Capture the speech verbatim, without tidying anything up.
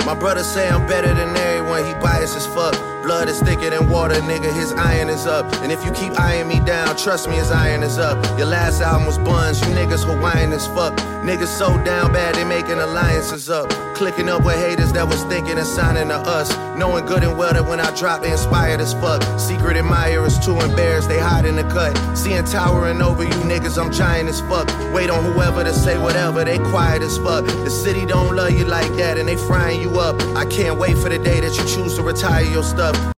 My brother say I'm better than everyone, he biased as fuck. Blood is thicker than water, nigga, his iron is up. And if you keep eyeing me down, trust me, his iron is up. Your last album was Buns, you niggas Hawaiian as fuck. Niggas so down bad, they making alliances up. Clicking up with haters that was thinking of signing to us. Knowing good and well that when I drop, they inspired as fuck. Secret admirers, too embarrassed, they hide in the cut. Seeing towering over you niggas, I'm giant as fuck. Wait on whoever to say whatever, they quiet as fuck. The city don't love you like that and they frying you up. I can't wait for the day that you choose to retire your stuff.